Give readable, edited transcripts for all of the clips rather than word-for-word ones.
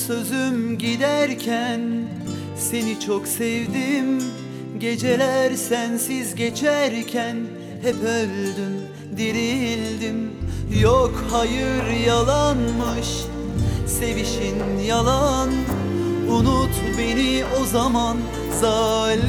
sözüm giderken seni çok sevdim. Geceler sensiz geçerken hep öldüm, dirildim. Yok hayır yalanmış, sevişin yalan. Unut beni o zaman zalim.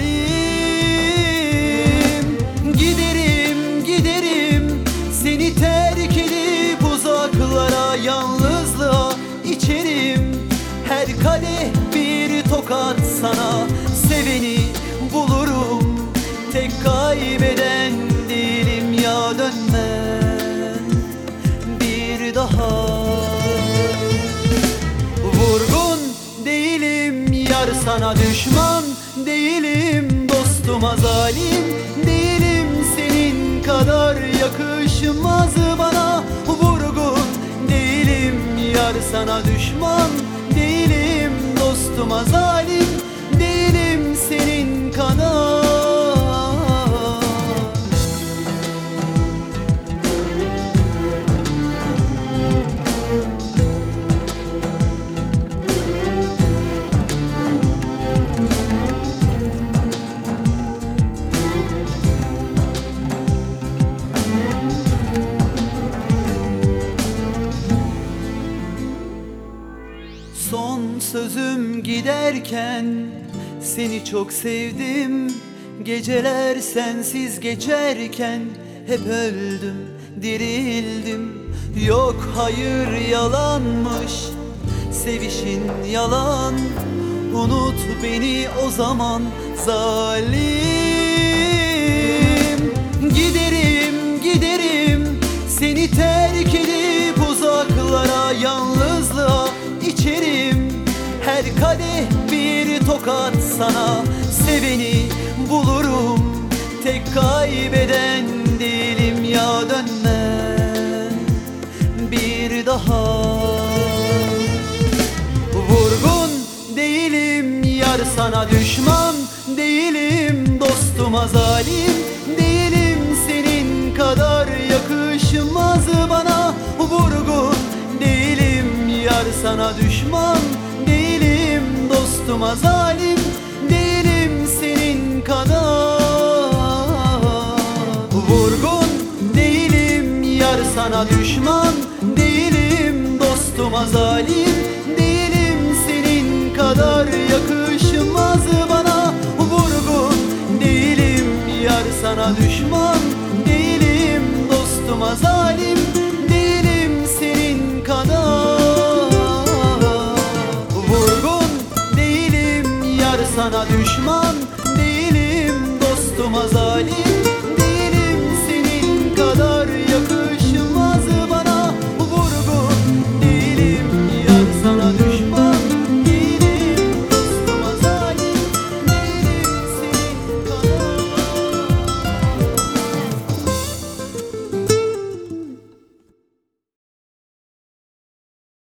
Giderim, giderim, seni terk edip uzaklara, yalnızlığa içerim. Her kadeh bir tokat sana, seveni bulurum. Tek kaybeden değilim ya, dönmem bir daha. Vurgun değilim yar, sana düşman değilim. Dostuma zalim değilim, senin kadar yakışmaz bana. Vurgun değilim yar, sana düşman değilim. Dostuma zalim değilim, senin kadar. Son sözüm giderken seni çok sevdim. Geceler sensiz geçerken hep öldüm, dirildim. Yok hayır yalanmış, sevişin yalan. Unut beni o zaman zalim. Giderim, giderim, seni terk edip uzaklara, yalnızlığa içerim. Her kadeh bir tokat sana, seveni bulurum. Tek kaybeden değilim ya, dönmem bir daha. Vurgun değilim yar, sana düşman değilim. Dostuma zalim değilim, senin kadar yakışmaz bana. Vurgun değilim yar, sana düşman değilim. Dostuma zalim değilim, senin kadar. Vurgun değilim yar, sana düşman değilim. Dostuma zalim değilim, senin kadar yakışmaz bana. Vurgun değilim yar, sana düşman değilim. Dostuma zalim değilim, senin kadar. Vurgun değilim yar, sana düşman